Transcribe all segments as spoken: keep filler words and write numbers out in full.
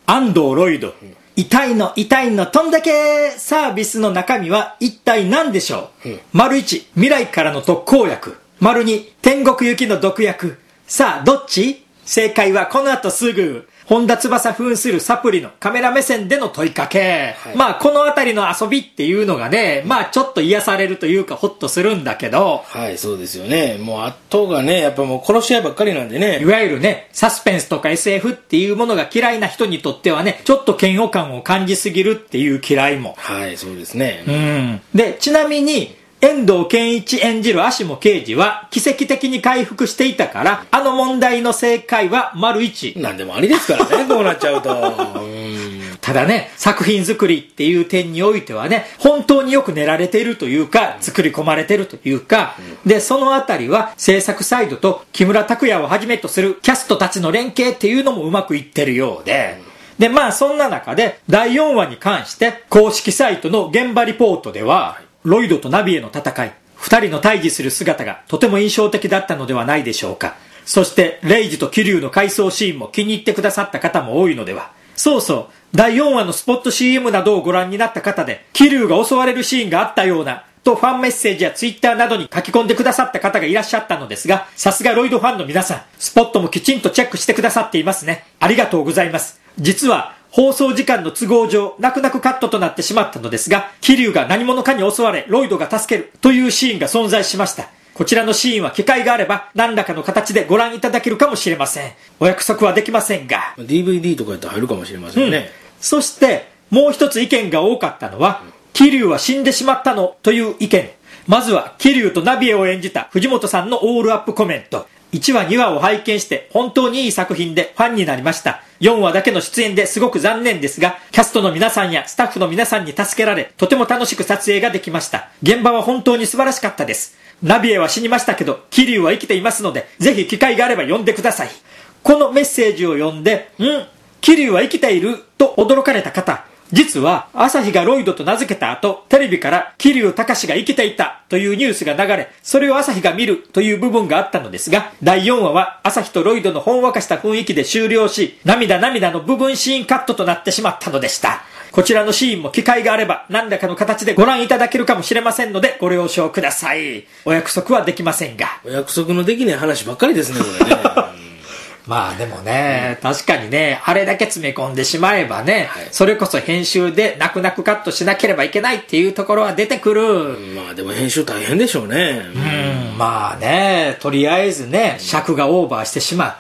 安藤ロイド、うん、痛いの痛いの飛んだけサービスの中身は一体何でしょう、うん、丸いち未来からの特効薬、丸に天国行きの毒薬。さあどっち？正解はこの後すぐ。本田翼扮するサプリのカメラ目線での問いかけ、はい、まあこのあたりの遊びっていうのがね、まあちょっと癒されるというかホッとするんだけど、 はいそうですよね。もう圧倒がねやっぱもう殺し合いばっかりなんでね、 いわゆるねサスペンスとか エスエフ っていうものが嫌いな人にとってはねちょっと嫌悪感を感じすぎるっていう嫌いも、 はいそうですね。 うんでちなみに遠藤憲一演じる芦野刑事は奇跡的に回復していたから、あの問題の正解は丸一。 なんでもありですからね、こうなっちゃうと。うんただね、作品作りっていう点においてはね、本当によく練られているというか、作り込まれているというか、で、そのあたりは制作サイドと木村拓哉をはじめとするキャストたちの連携っていうのもうまくいってるようで、で、まあそんな中でだいよんわに関して公式サイトの現場リポートでは、ロイドとナビへの戦い、二人の対峙する姿がとても印象的だったのではないでしょうか。そしてレイジとキリュウの回想シーンも気に入ってくださった方も多いのでは。そうそう、だいよんわのスポット シーエム などをご覧になった方で、キリュウが襲われるシーンがあったようなとファンメッセージやツイッターなどに書き込んでくださった方がいらっしゃったのですが、さすがロイドファンの皆さん、スポットもきちんとチェックしてくださっていますね。ありがとうございます。実は放送時間の都合上、泣く泣くカットとなってしまったのですが、キリュウが何者かに襲われ、ロイドが助けるというシーンが存在しました。こちらのシーンは機会があれば、何らかの形でご覧いただけるかもしれません。お約束はできませんが。 ディーブイディー とかやったら入るかもしれませんね。うん、 そして、もう一つ意見が多かったのは、うん、キリュウは死んでしまったのという意見。まずは、キリュウとナビエを演じた藤本さんのオールアップコメント。いちわにわを拝見して本当にいい作品でファンになりました。よんわだけの出演ですごく残念ですが、キャストの皆さんやスタッフの皆さんに助けられ、とても楽しく撮影ができました。現場は本当に素晴らしかったです。ナビエは死にましたけど、キリュウは生きていますので、ぜひ機会があれば呼んでください。このメッセージを読んで、ん?キリュウは生きていると驚かれた方、実は朝日がロイドと名付けた後、テレビから桐生隆が生きていたというニュースが流れ、それを朝日が見るという部分があったのですが、だいよんわは朝日とロイドのほんわかした雰囲気で終了し、涙涙の部分シーンカットとなってしまったのでした。こちらのシーンも機会があれば何らかの形でご覧いただけるかもしれませんのでご了承ください。お約束はできませんが。 お約束のできない話ばっかりですね、これね。 まあでもね、うん、確かにね、あれだけ詰め込んでしまえばね、はい、それこそ編集で泣く泣くカットしなければいけないっていうところは出てくる。 うん、まあでも編集大変でしょうね。 うん、まあね、とりあえずね、尺がオーバーしてしまった、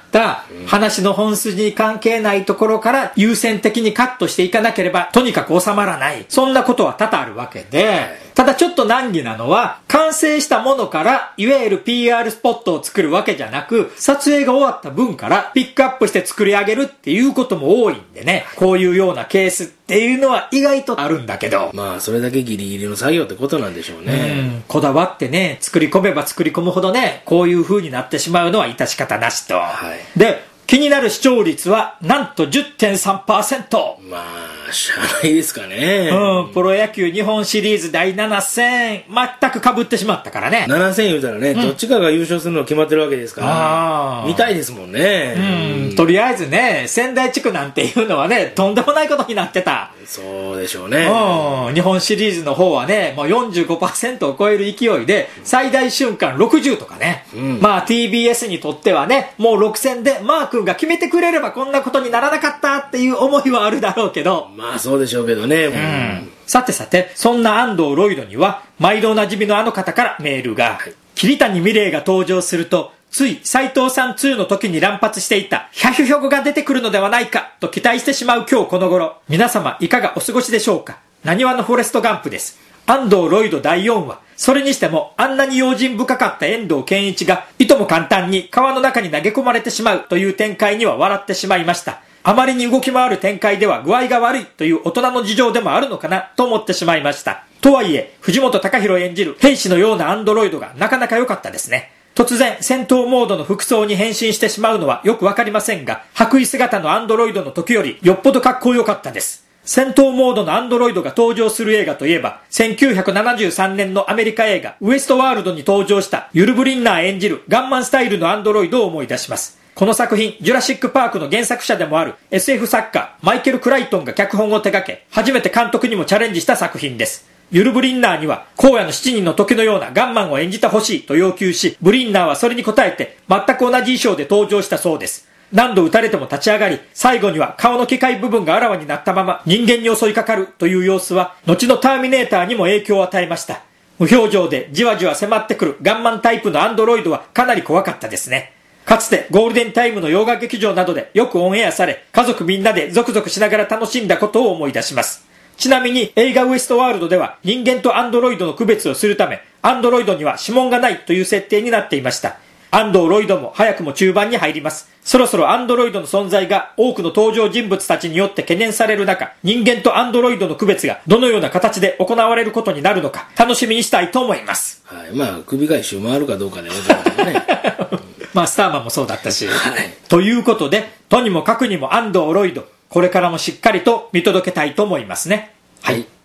うん、話の本筋に関係ないところから優先的にカットしていかなければとにかく収まらない。そんなことは多々あるわけで、ただちょっと難儀なのは、完成したものからいわゆる ピーアール スポットを作るわけじゃなく、撮影が終わった分からピックアップして作り上げるっていうことも多いんでね、こういうようなケースっていうのは意外とあるんだけど、 まあそれだけギリギリの作業ってことなんでしょうね。 うん、こだわってね、作り込めば作り込むほどね、こういう風になってしまうのは致し方なしと、はい、で気になる視聴率はなんと じゅってんさんパーセント。 まあしゃあないですかね。 うん、プロ野球日本シリーズだいなな戦全く被ってしまったからね。 なな戦言うたらね、うん、どっちかが優勝するの決まってるわけですから見たいですもんね。 うん、うん、とりあえずね、仙台地区なんていうのはね、とんでもないことになってた。 そうでしょうね。 うん、日本シリーズの方はね、もう よんじゅうごパーセント を超える勢いで最大瞬間ろくじゅうとかね、うん、まあ ティービーエス にとってはね、もうろく戦でマー君が決めてくれればこんなことにならなかったっていう思いはあるだろうけど、 まあそうでしょうけどね、 うん、さてさて、そんな安藤ロイドには毎度おなじみのあの方からメールが、はい、桐谷美玲が登場するとつい斉藤さんにの時に乱発していたヒャヒョヒョ語が出てくるのではないかと期待してしまう今日この頃、皆様いかがお過ごしでしょうか。なにわのフォレストガンプです。安藤ロイドだいよんわ、それにしてもあんなに用心深かった遠藤憲一がいとも簡単に川の中に投げ込まれてしまうという展開には笑ってしまいました。あまりに動き回る展開では具合が悪いという大人の事情でもあるのかなと思ってしまいました。とはいえ藤本隆宏演じる兵士のようなアンドロイドがなかなか良かったですね。突然戦闘モードの服装に変身してしまうのはよくわかりませんが、白衣姿のアンドロイドの時よりよっぽどかっこよかったです。戦闘モードのアンドロイドが登場する映画といえば、せんきゅうひゃくななじゅうさんねんのアメリカ映画ウエストワールドに登場したユル・ブリンナー演じるガンマンスタイルのアンドロイドを思い出します。 この作品、ジュラシックパークの原作者でもある エスエフ 作家、マイケル・クライトンが脚本を手掛け、初めて監督にもチャレンジした作品です。ユル・ブリンナーには、荒野の七人の時のようなガンマンを演じてほしいと要求し、ブリンナーはそれに応えて、全く同じ衣装で登場したそうです。何度撃たれても立ち上がり、最後には顔の機械部分があらわになったまま人間に襲いかかるという様子は、後のターミネーターにも影響を与えました。無表情でじわじわ迫ってくるガンマンタイプのアンドロイドはかなり怖かったですね。かつてゴールデンタイムの洋画劇場などでよくオンエアされ、家族みんなでゾクゾクしながら楽しんだことを思い出します。ちなみに映画ウエストワールドでは人間とアンドロイドの区別をするため、アンドロイドには指紋がないという設定になっていました。アンドロイドも早くも中盤に入ります。そろそろアンドロイドの存在が多くの登場人物たちによって懸念される中、人間とアンドロイドの区別がどのような形で行われることになるのか楽しみにしたいと思います。 はい、まあ首が一周回るかどうかでございますね。 まあスターマンもそうだったし、 はい、 ということでとにもかくにもアンドロイド、これからもしっかりと見届けたいと思いますね。はい、はい。